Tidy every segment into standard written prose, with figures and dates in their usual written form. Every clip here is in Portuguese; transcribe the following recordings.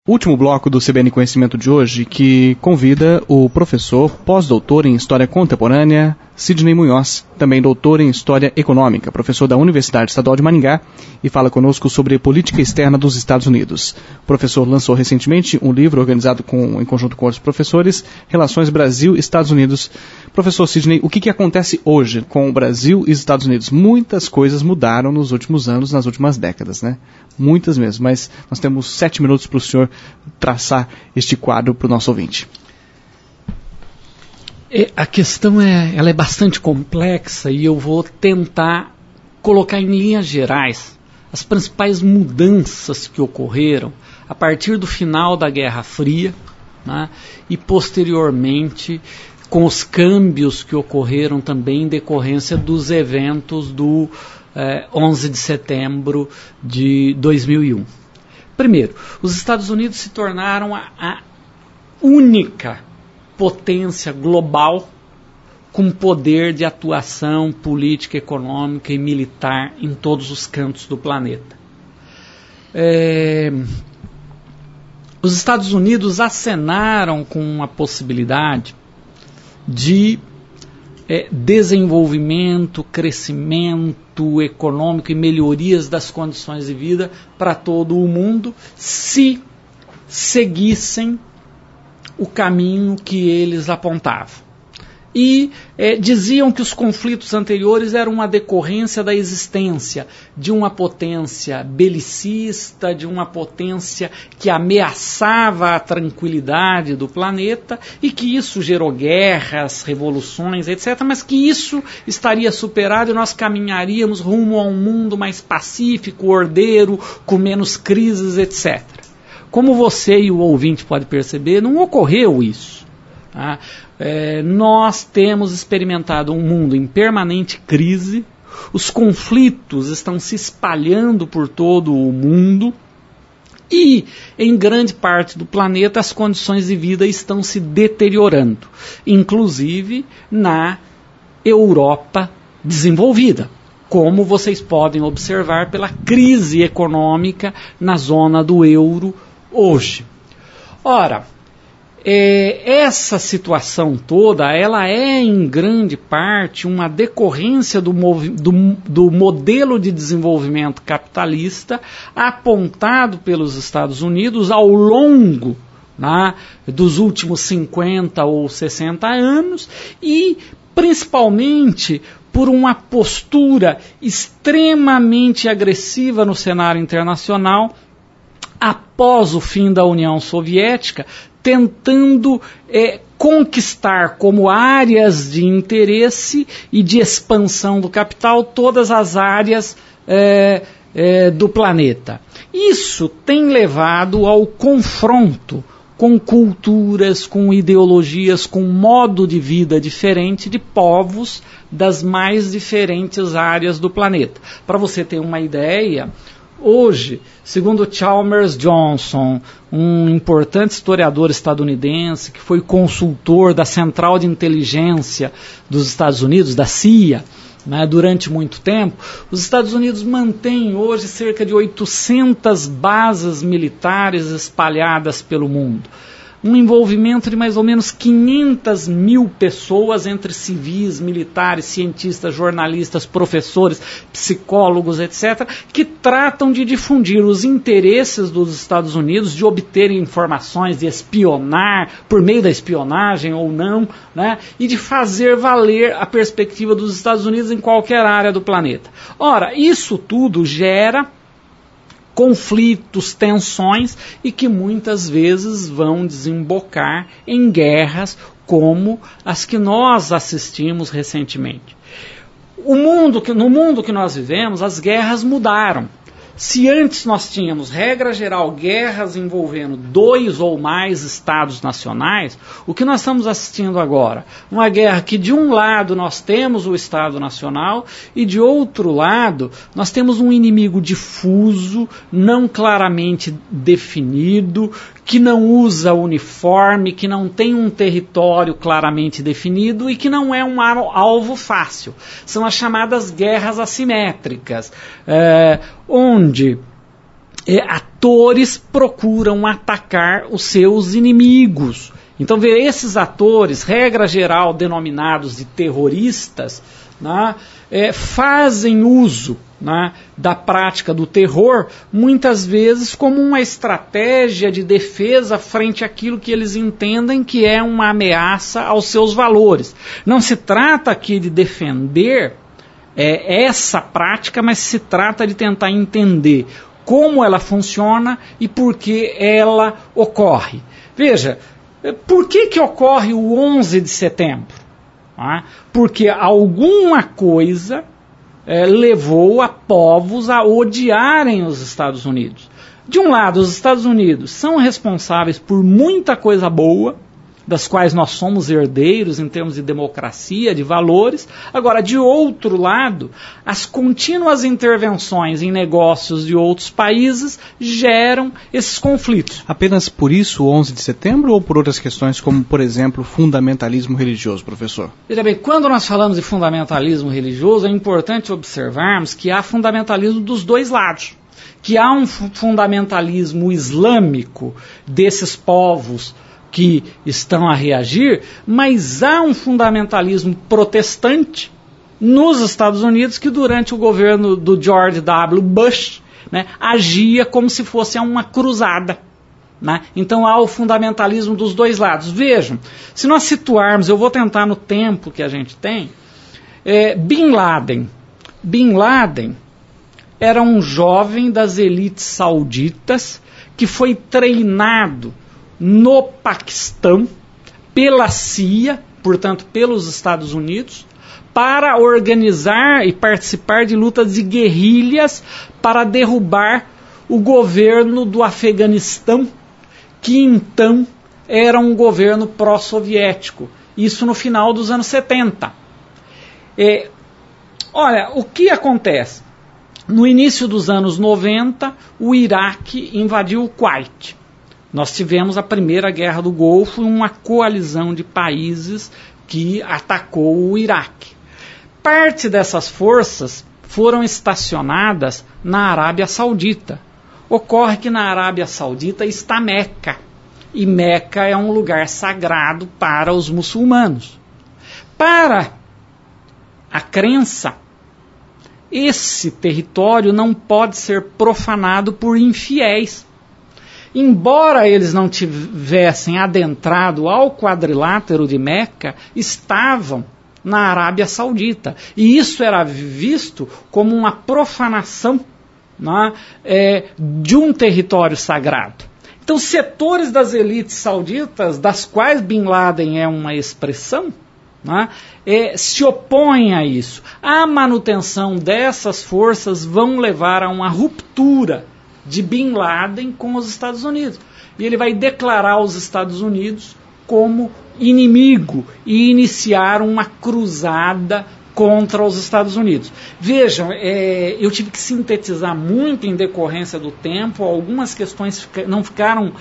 Último bloco do CBN Conhecimento de hoje, que convida o professor pós-doutor em História Contemporânea, Sidney Munhoz, também doutor em História Econômica, professor da Universidade Estadual de Maringá, e fala conosco sobre política externa dos Estados Unidos. O professor lançou recentemente um livro organizado em conjunto com outros professores, Relações Brasil-Estados Unidos. Professor Sidney, o que acontece hoje com o Brasil e os Estados Unidos? Muitas coisas mudaram nos últimos anos, nas últimas décadas, né? Muitas mesmo, mas nós temos 7 minutos para o senhor traçar este quadro para o nosso ouvinte. A questão ela é bastante complexa e eu vou tentar colocar em linhas gerais as principais mudanças que ocorreram a partir do final da Guerra Fria, né, e posteriormente com os câmbios que ocorreram também em decorrência dos eventos do 11 de setembro de 2001. Primeiro, os Estados Unidos se tornaram a única potência global com poder de atuação política, econômica e militar em todos os cantos do planeta. Os Estados Unidos acenaram com a possibilidade de desenvolvimento, crescimento econômico e melhorias das condições de vida para todo o mundo se seguissem o caminho que eles apontavam. E diziam que os conflitos anteriores eram uma decorrência da existência de uma potência belicista, de uma potência que ameaçava a tranquilidade do planeta e que isso gerou guerras, revoluções, etc., mas que isso estaria superado e nós caminharíamos rumo a um mundo mais pacífico, ordeiro, com menos crises, etc. Como você e o ouvinte pode perceber, não ocorreu isso. Tá? Nós temos experimentado um mundo em permanente crise, os conflitos estão se espalhando por todo o mundo e, em grande parte do planeta, as condições de vida estão se deteriorando, inclusive na Europa desenvolvida, como vocês podem observar pela crise econômica na zona do euro hoje. Ora, essa situação toda, ela é em grande parte uma decorrência do modelo de desenvolvimento capitalista apontado pelos Estados Unidos ao longo, né, dos últimos 50 ou 60 anos e principalmente por uma postura extremamente agressiva no cenário internacional após o fim da União Soviética, tentando conquistar como áreas de interesse e de expansão do capital todas as áreas do planeta. Isso tem levado ao confronto com culturas, com ideologias, com modo de vida diferente de povos das mais diferentes áreas do planeta. Para você ter uma ideia, hoje, segundo Chalmers Johnson, um importante historiador estadunidense que foi consultor da Central de Inteligência dos Estados Unidos, da CIA, né, durante muito tempo, os Estados Unidos mantêm hoje cerca de 800 bases militares espalhadas pelo mundo. Um envolvimento de mais ou menos 500 mil pessoas entre civis, militares, cientistas, jornalistas, professores, psicólogos, etc., que tratam de difundir os interesses dos Estados Unidos, de obter informações, de espionar, por meio da espionagem ou não, né, e de fazer valer a perspectiva dos Estados Unidos em qualquer área do planeta. Ora, isso tudo gera conflitos, tensões e que muitas vezes vão desembocar em guerras como as que nós assistimos recentemente. No mundo que nós vivemos, as guerras mudaram. Se antes nós tínhamos, regra geral, guerras envolvendo 2 ou mais estados nacionais, o que nós estamos assistindo agora? Uma guerra que de um lado nós temos o Estado Nacional e de outro lado nós temos um inimigo difuso, não claramente definido, que não usa uniforme, que não tem um território claramente definido e que não é um alvo fácil. São as chamadas guerras assimétricas, onde atores procuram atacar os seus inimigos. Então, esses atores, regra geral denominados de terroristas, né, fazem uso, né, da prática do terror, muitas vezes como uma estratégia de defesa frente àquilo que eles entendem que é uma ameaça aos seus valores. Não se trata aqui de defender essa prática, mas se trata de tentar entender como ela funciona e por que ela ocorre. Veja, por que ocorre o 11 de setembro? Porque alguma coisa levou a povos a odiarem os Estados Unidos. De um lado, os Estados Unidos são responsáveis por muita coisa boa, das quais nós somos herdeiros em termos de democracia, de valores. Agora, de outro lado, as contínuas intervenções em negócios de outros países geram esses conflitos. Apenas por isso o 11 de setembro ou por outras questões como, por exemplo, fundamentalismo religioso, professor? Veja bem, quando nós falamos de fundamentalismo religioso, é importante observarmos que há fundamentalismo dos dois lados. Que há um fundamentalismo islâmico desses povos que estão a reagir, mas há um fundamentalismo protestante nos Estados Unidos que durante o governo do George W. Bush, né, agia como se fosse uma cruzada. Né? Então há o fundamentalismo dos dois lados. Vejam, se nós situarmos, eu vou tentar no tempo que a gente tem, Bin Laden. Bin Laden era um jovem das elites sauditas que foi treinado no Paquistão, pela CIA, portanto pelos Estados Unidos, para organizar e participar de lutas de guerrilhas para derrubar o governo do Afeganistão, que então era um governo pró-soviético. Isso no final dos anos 70. Olha, o que acontece? No início dos anos 90, o Iraque invadiu o Kuwait. Nós tivemos a primeira guerra do Golfo, uma coalizão de países que atacou o Iraque. Parte dessas forças foram estacionadas na Arábia Saudita. Ocorre que na Arábia Saudita está Meca, e Meca é um lugar sagrado para os muçulmanos. Para a crença, esse território não pode ser profanado por infiéis. Embora eles não tivessem adentrado ao quadrilátero de Meca, estavam na Arábia Saudita. E isso era visto como uma profanação, né, de um território sagrado. Então, setores das elites sauditas, das quais Bin Laden é uma expressão, né, se opõem a isso. A manutenção dessas forças vão levar a uma ruptura de Bin Laden com os Estados Unidos. E ele vai declarar os Estados Unidos como inimigo e iniciar uma cruzada contra os Estados Unidos. Vejam, eu tive que sintetizar muito em decorrência do tempo, algumas questões não ficaram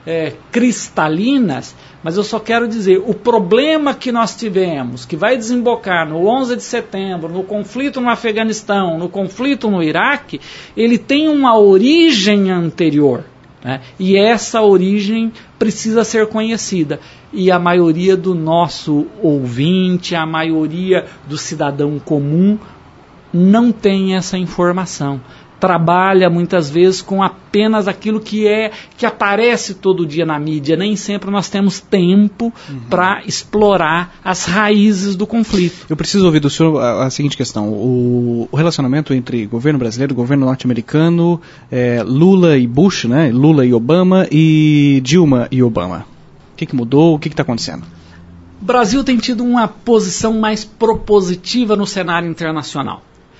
cristalinas, mas eu só quero dizer, o problema que nós tivemos, que vai desembocar no 11 de setembro, no conflito no Afeganistão, no conflito no Iraque, ele tem uma origem anterior, né? E essa origem precisa ser conhecida. E a maioria do nosso ouvinte, a maioria do cidadão comum, não tem essa informação. Trabalha muitas vezes com apenas aquilo que aparece todo dia na mídia. Nem sempre nós temos tempo para explorar as raízes do conflito. Eu preciso ouvir do senhor a seguinte questão. O relacionamento entre governo brasileiro e governo norte-americano, Lula e Bush, né? Lula e Obama, e Dilma e Obama. O que mudou? O que está acontecendo? O Brasil tem tido uma posição mais propositiva no cenário internacional.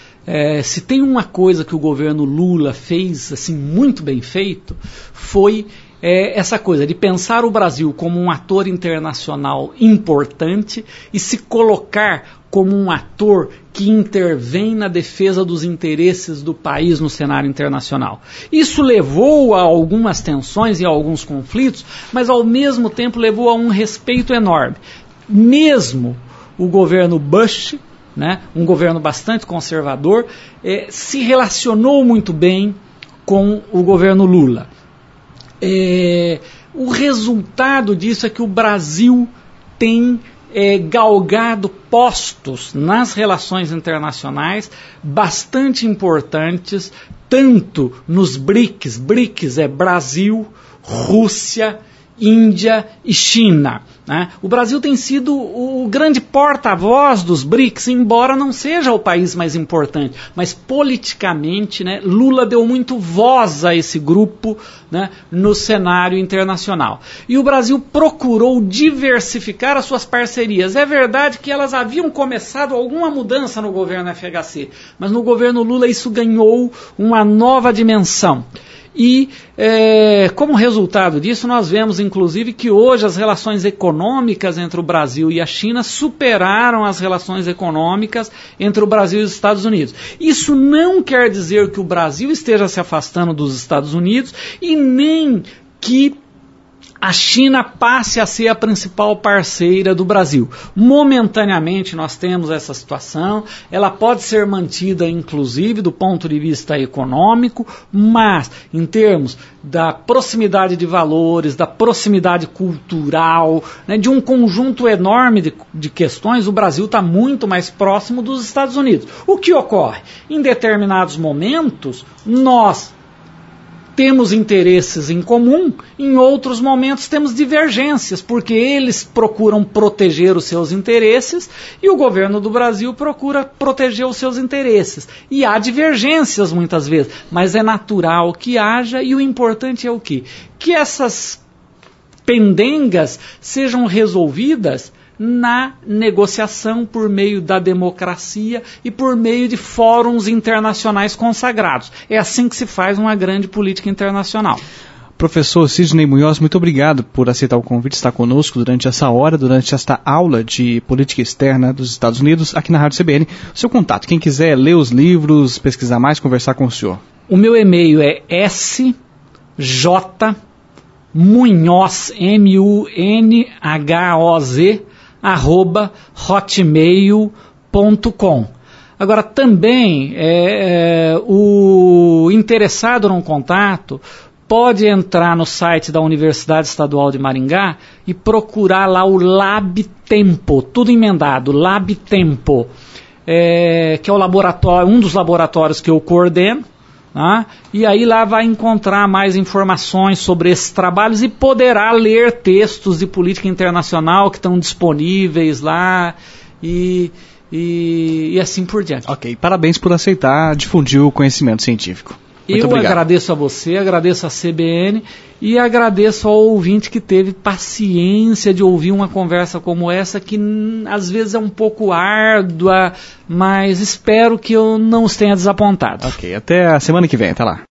Se tem uma coisa que o governo Lula fez assim, muito bem feito, foi essa coisa de pensar o Brasil como um ator internacional importante e se colocar como um ator que intervém na defesa dos interesses do país no cenário internacional. Isso levou a algumas tensões e a alguns conflitos, mas ao mesmo tempo levou a um respeito enorme. Mesmo o governo Bush, né, um governo bastante conservador, se relacionou muito bem com o governo Lula. O resultado disso é que o Brasil tem galgado postos nas relações internacionais bastante importantes, tanto nos BRICS. BRICS é Brasil, Rússia, Índia e China, né? O Brasil tem sido o grande porta-voz dos BRICS, embora não seja o país mais importante, mas politicamente, né, Lula deu muito voz a esse grupo, né, no cenário internacional. E o Brasil procurou diversificar as suas parcerias. É verdade que elas haviam começado alguma mudança no governo FHC, mas no governo Lula isso ganhou uma nova dimensão. E como resultado disso, nós vemos inclusive que hoje as relações econômicas entre o Brasil e a China superaram as relações econômicas entre o Brasil e os Estados Unidos. Isso não quer dizer que o Brasil esteja se afastando dos Estados Unidos e nem que a China passe a ser a principal parceira do Brasil. Momentaneamente nós temos essa situação, ela pode ser mantida inclusive do ponto de vista econômico, mas em termos da proximidade de valores, da proximidade cultural, né, de um conjunto enorme de questões, o Brasil está muito mais próximo dos Estados Unidos. O que ocorre? Em determinados momentos, nós temos interesses em comum, em outros momentos temos divergências, porque eles procuram proteger os seus interesses e o governo do Brasil procura proteger os seus interesses. E há divergências muitas vezes, mas é natural que haja, e o importante é o quê? Que essas pendengas sejam resolvidas na negociação por meio da democracia e por meio de fóruns internacionais consagrados. É assim que se faz uma grande política internacional. Professor Sidney Munhoz, muito obrigado por aceitar o convite, estar conosco durante essa hora, durante esta aula de política externa dos Estados Unidos, aqui na Rádio CBN. O seu contato, quem quiser ler os livros, pesquisar mais, conversar com o senhor. O meu e-mail é sjmunhoz, munhoz, @hotmail.com. Agora também o interessado no contato pode entrar no site da Universidade Estadual de Maringá e procurar lá o LabTempo, tudo emendado, LabTempo, que é o laboratório, um dos laboratórios que eu coordeno. E aí lá vai encontrar mais informações sobre esses trabalhos e poderá ler textos de política internacional que estão disponíveis lá e assim por diante. Ok, parabéns por aceitar difundir o conhecimento científico. Muito obrigado. Agradeço a você, agradeço a CBN e agradeço ao ouvinte que teve paciência de ouvir uma conversa como essa, que às vezes é um pouco árdua, mas espero que eu não os tenha desapontado. Ok, até a semana que vem, até lá.